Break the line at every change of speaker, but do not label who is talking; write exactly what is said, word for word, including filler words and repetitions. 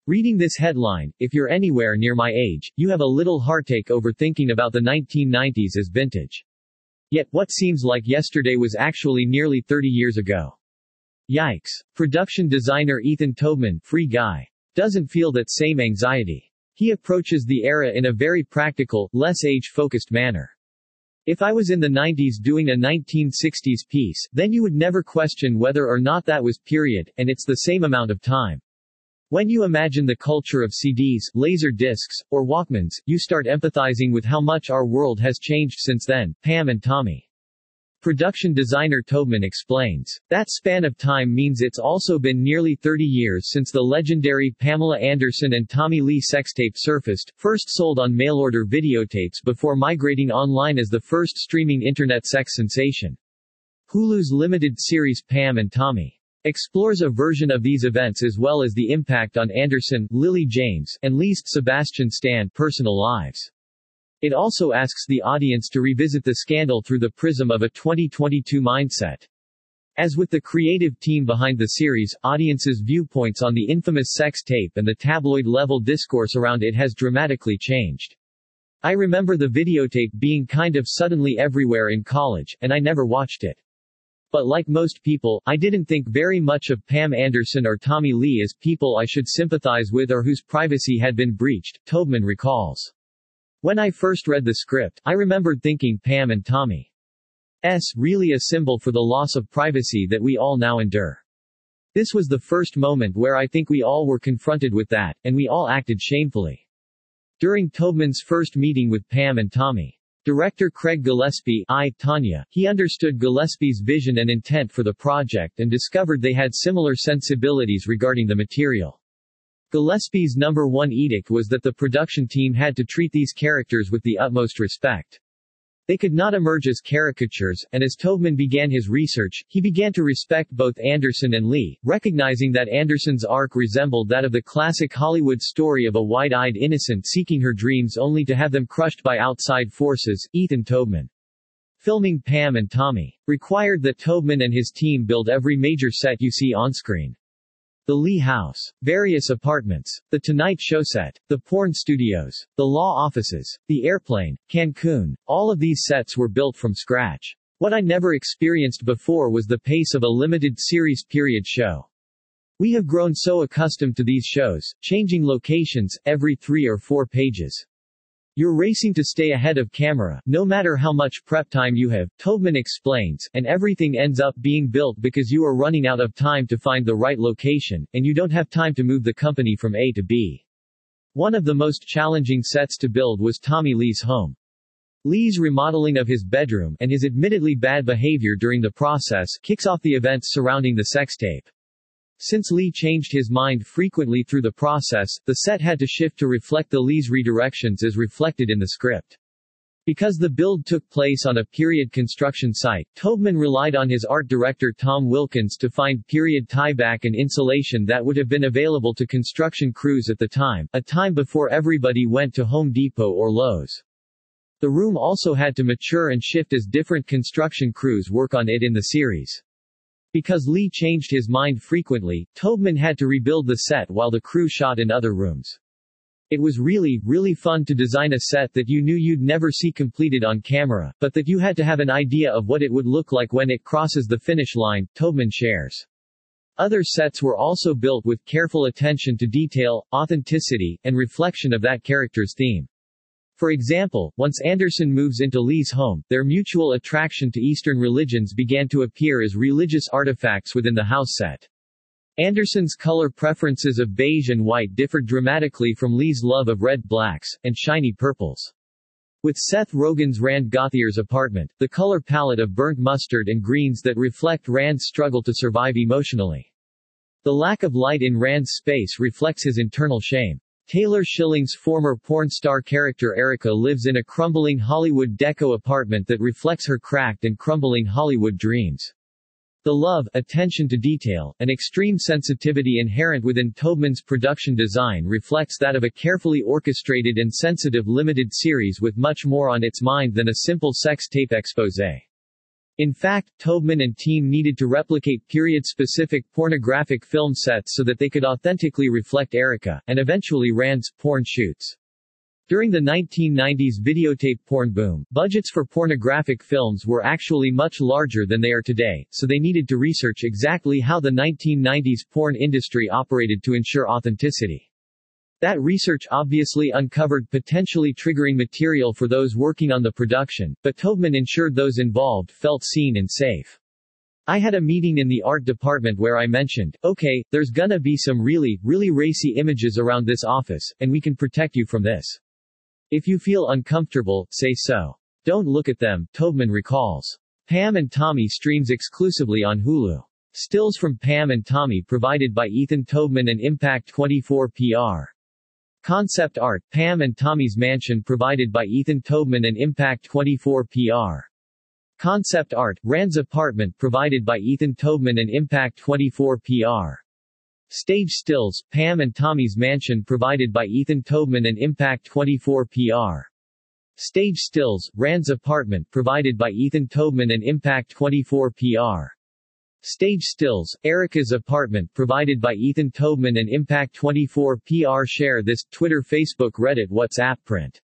Reading this headline, if you're anywhere near my age, you have a little heartache over thinking about the nineteen nineties as vintage. Yet, what seems like yesterday was actually nearly thirty years ago. Yikes. Production designer Ethan Tobeman, Free Guy, doesn't feel that same anxiety. He approaches the era in a very practical, less age-focused manner. If I was in the nineties doing a nineteen sixties piece, then you would never question whether or not that was period, and it's the same amount of time. When you imagine the culture of C Ds, laser discs, or Walkmans, you start empathizing with how much our world has changed since then. Pam and Tommy. Production designer Tobeman explains. That span of time means it's also been nearly thirty years since the legendary Pamela Anderson and Tommy Lee sextape surfaced, first sold on mail-order videotapes before migrating online as the first streaming internet sex sensation. Hulu's limited series Pam and Tommy explores a version of these events as well as the impact on Anderson, Lily James, and Lee's Sebastian Stan personal lives. It also asks the audience to revisit the scandal through the prism of a twenty twenty-two mindset. As with the creative team behind the series, audiences' viewpoints on the infamous sex tape and the tabloid-level discourse around it has dramatically changed. I remember the videotape being kind of suddenly everywhere in college, and I never watched it. But like most people, I didn't think very much of Pam Anderson or Tommy Lee as people I should sympathize with or whose privacy had been breached, Tobeman recalls. When I first read the script, I remembered thinking Pam and Tommy's really a symbol for the loss of privacy that we all now endure. This was the first moment where I think we all were confronted with that, and we all acted shamefully. During Tobeman's first meeting with Pam and Tommy, director Craig Gillespie, I, Tanya, he understood Gillespie's vision and intent for the project and discovered they had similar sensibilities regarding the material. Gillespie's number one edict was that the production team had to treat these characters with the utmost respect. They could not emerge as caricatures, and as Tobeman began his research, he began to respect both Anderson and Lee, recognizing that Anderson's arc resembled that of the classic Hollywood story of a wide-eyed innocent seeking her dreams only to have them crushed by outside forces. Ethan Tobeman. Filming Pam and Tommy required that Tobeman and his team build every major set you see on-screen. The Lee House, various apartments, the Tonight Show set, the porn studios, the law offices, the airplane, Cancun, all of these sets were built from scratch. What I never experienced before was the pace of a limited series period show. We have grown so accustomed to these shows, changing locations, every three or four pages. You're racing to stay ahead of camera, no matter how much prep time you have, Tobeman explains, and everything ends up being built because you are running out of time to find the right location, and you don't have time to move the company from A to B. One of the most challenging sets to build was Tommy Lee's home. Lee's remodeling of his bedroom, and his admittedly bad behavior during the process, kicks off the events surrounding the sex tape. Since Lee changed his mind frequently through the process, the set had to shift to reflect the Lee's redirections as reflected in the script. Because the build took place on a period construction site, Tobeman relied on his art director Tom Wilkins to find period tieback and insulation that would have been available to construction crews at the time, a time before everybody went to Home Depot or Lowe's. The room also had to mature and shift as different construction crews work on it in the series. Because Lee changed his mind frequently, Tobeman had to rebuild the set while the crew shot in other rooms. It was really, really fun to design a set that you knew you'd never see completed on camera, but that you had to have an idea of what it would look like when it crosses the finish line, Tobeman shares. Other sets were also built with careful attention to detail, authenticity, and reflection of that character's theme. For example, once Anderson moves into Lee's home, their mutual attraction to Eastern religions began to appear as religious artifacts within the house set. Anderson's color preferences of beige and white differed dramatically from Lee's love of red blacks, and shiny purples. With Seth Rogen's Rand Gauthier's apartment, the color palette of burnt mustard and greens that reflect Rand's struggle to survive emotionally. The lack of light in Rand's space reflects his internal shame. Taylor Schilling's former porn star character Erica lives in a crumbling Hollywood deco apartment that reflects her cracked and crumbling Hollywood dreams. The love, attention to detail, and extreme sensitivity inherent within Tobeman's production design reflects that of a carefully orchestrated and sensitive limited series with much more on its mind than a simple sex tape exposé. In fact, Taubman and team needed to replicate period-specific pornographic film sets so that they could authentically reflect Erica, and eventually Rand's, porn shoots. During the nineteen nineties videotape porn boom, budgets for pornographic films were actually much larger than they are today, so they needed to research exactly how the nineteen nineties porn industry operated to ensure authenticity. That research obviously uncovered potentially triggering material for those working on the production, but Taubman ensured those involved felt seen and safe. I had a meeting in the art department where I mentioned, okay, there's gonna be some really, really racy images around this office, and we can protect you from this. If you feel uncomfortable, say so. Don't look at them, Taubman recalls. Pam and Tommy streams exclusively on Hulu. Stills from Pam and Tommy provided by Ethan Taubman and Impact twenty-four P R. Concept art, Pam and Tommy's Mansion provided by Ethan Taubman and Impact twenty-four P R. Concept art, Rand's Apartment provided by Ethan Taubman and Impact twenty-four P R. Stage stills, Pam and Tommy's Mansion provided by Ethan Taubman and Impact twenty-four P R. Stage stills, Rand's Apartment provided by Ethan Taubman and Impact twenty-four P R. Stage stills, Erica's Apartment provided by Ethan Taubman and Impact twenty-four P R. Share this, Twitter, Facebook, Reddit, WhatsApp, print.